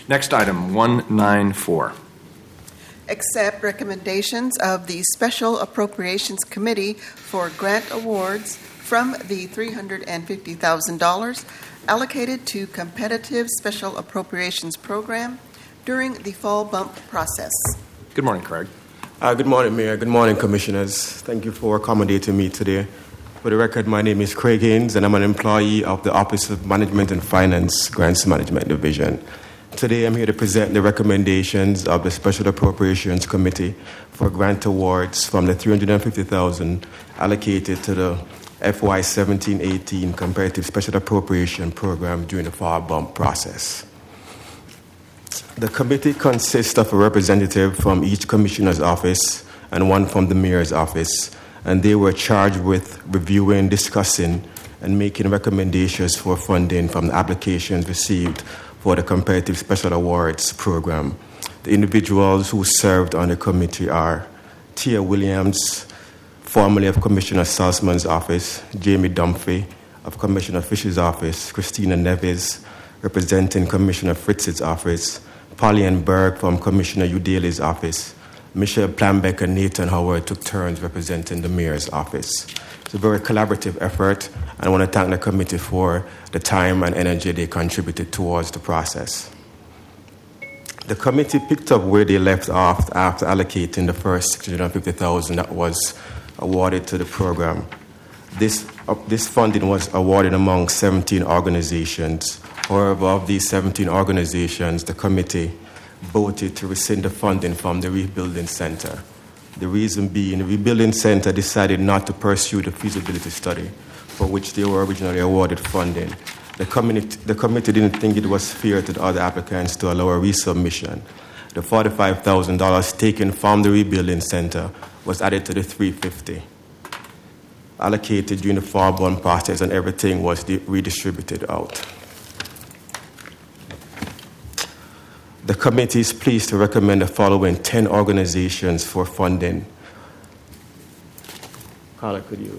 Next item, 194. Accept recommendations of the Special Appropriations Committee for grant awards from the $350,000 allocated to Competitive Special Appropriations Program during the fall bump process. Good morning, Craig. Good morning, Mayor. Good morning, Commissioners. Thank you for accommodating me today. For the record, my name is Craig Haynes, and I'm an employee of the Office of Management and Finance Grants Management Division. Today, I'm here to present the recommendations of the Special Appropriations Committee for grant awards from the $350,000 allocated to the FY 17-18 Competitive Special Appropriation Program during the fall bump process. The committee consists of a representative from each commissioner's office and one from the mayor's office, and they were charged with reviewing, discussing, and making recommendations for funding from the applications received for the Competitive Special Awards Program. The individuals who served on the committee are Tia Williams, formerly of Commissioner Salzman's office, Jamie Dunphy of Commissioner Fisher's office, Christina Neves, representing Commissioner Fritz's office, Polly Ann Berg from Commissioner Udeli's office, Michelle Planbeck and Nathan Howard took turns representing the mayor's office. It's a very collaborative effort, and I want to thank the committee for the time and energy they contributed towards the process. The committee picked up where they left off after allocating the first $650,000 that was awarded to the program. This funding was awarded among 17 organizations. However, of these 17 organizations, the committee voted to rescind the funding from the Rebuilding Center. The reason being, the Rebuilding Center decided not to pursue the feasibility study for which they were originally awarded funding. The committee didn't think it was fair to the other applicants to allow a resubmission. The $45,000 taken from the Rebuilding Center was added to the $350,000 allocated during the fall bond process, and everything was redistributed out. The committee is pleased to recommend the following 10 organizations for funding. Carla, could you?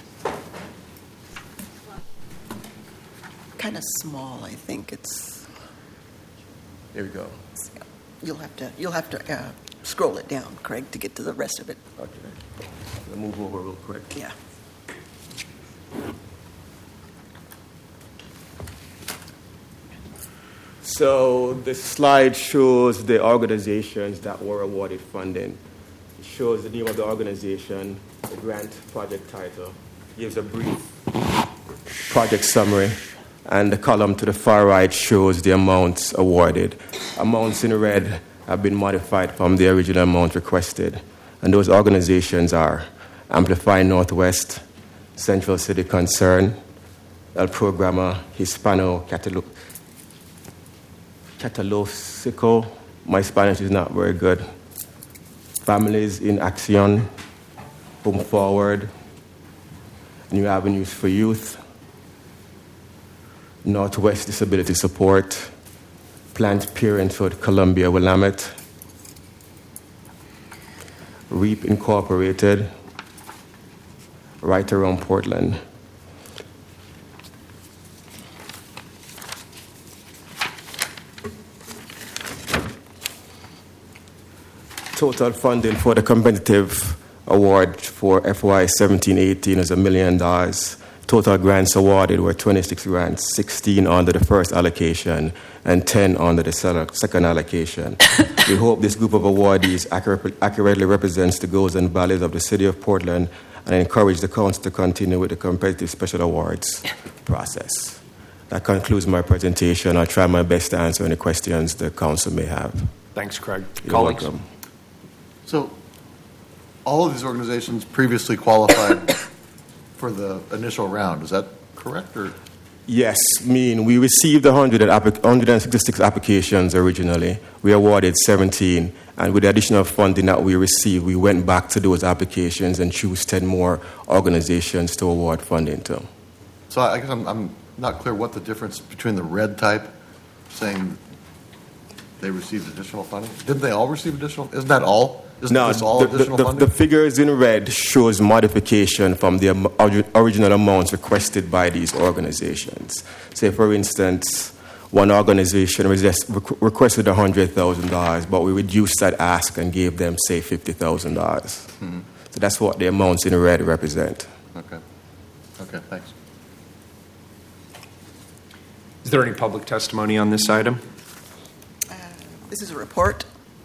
Kind of small, I think it's. There we go. You'll have to scroll it down, Craig, to get to the rest of it. Okay. I'll move over real quick. Yeah. So the slide shows the organizations that were awarded funding. It shows the name of the organization, the grant project title, gives a brief project summary, and the column to the far right shows the amounts awarded. Amounts in red have been modified from the original amount requested, and those organizations are Amplify Northwest, Central City Concern, El Programa Hispano Catalosico, my Spanish is not very good. Families in Action, Home Forward, New Avenues for Youth, Northwest Disability Support, Planned Parenthood Columbia Willamette, REAP Incorporated, Right Around Portland. Total funding for the competitive award for FY 17-18 is $1 million. Total grants awarded were 26 grants, 16 under the first allocation and 10 under the second allocation. We hope this group of awardees accurately represents the goals and values of the City of Portland and encourage the council to continue with the competitive special awards process. That concludes my presentation. I'll try my best to answer any questions the council may have. Thanks, Craig. You're Colleagues. welcome. So, all of these organizations previously qualified for the initial round. Is that correct? Or? Yes, we received 166 applications originally. We awarded 17, and with the additional funding that we received, we went back to those applications and chose 10 more organizations to award funding to. So I guess I'm not clear what the difference between the red type saying they received additional funding. Didn't they all receive additional? Isn't that all? Isn't this all additional funding? The figures in red shows modification from the original amounts requested by these organizations. Say, for instance, one organization requested $100,000, but we reduced that ask and gave them, say, $50,000. Mm-hmm. So that's what the amounts in red represent. Okay. Okay, thanks. Is there any public testimony on this item? This is a report.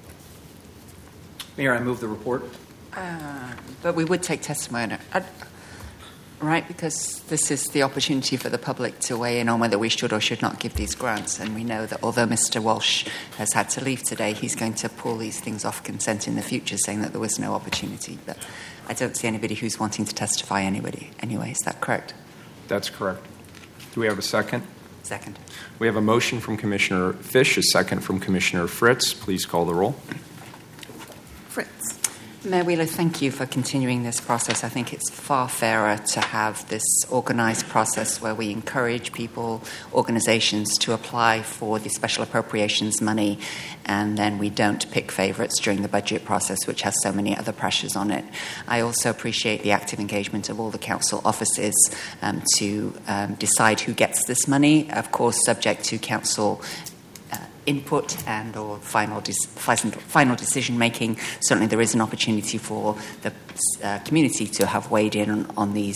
Mayor, I move the report. But we would take testimony, right? Because this is the opportunity for the public to weigh in on whether we should or should not give these grants. And we know that although Mr. Walsh has had to leave today, he's going to pull these things off consent in the future, saying that there was no opportunity. But I don't see anybody who's wanting to testify anyway. Is that correct? That's correct. Do we have a second? Second. We have a motion from Commissioner Fish, a second from Commissioner Fritz. Please call the roll. Fritz. Mayor Wheeler, thank you for continuing this process. I think it's far fairer to have this organised process where we encourage people, organisations to apply for the special appropriations money, and then we don't pick favourites during the budget process, which has so many other pressures on it. I also appreciate the active engagement of all the council offices to decide who gets this money, of course subject to council input and or final decision making. Certainly there is an opportunity for the community to have weighed in on these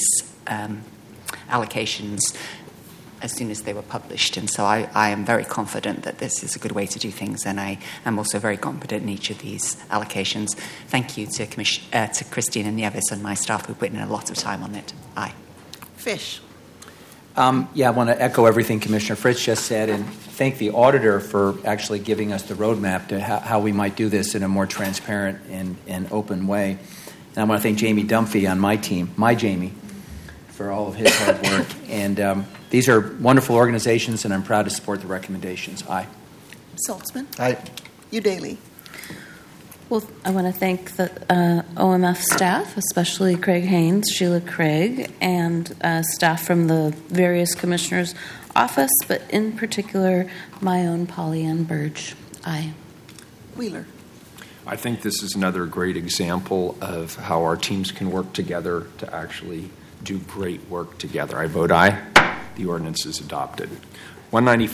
allocations as soon as they were published. And so I am very confident that this is a good way to do things, and I am also very confident in each of these allocations. Thank you to Christine and Nieves and my staff who put in a lot of time on it. Aye. Fish. I want to echo everything Commissioner Fritz just said and thank the auditor for actually giving us the roadmap to how we might do this in a more transparent and open way. And I want to thank Jamie Dunphy on my team, Jamie, for all of his hard work. And these are wonderful organizations, and I'm proud to support the recommendations. Aye. Saltzman. Aye. Udaley. Well, I want to thank the OMF staff, especially Craig Haynes, Sheila Craig, and staff from the various commissioners' office, but in particular, my own Polly Ann Burge. Aye. Wheeler. I think this is another great example of how our teams can work together to actually do great work together. I vote aye. The ordinance is adopted. 195.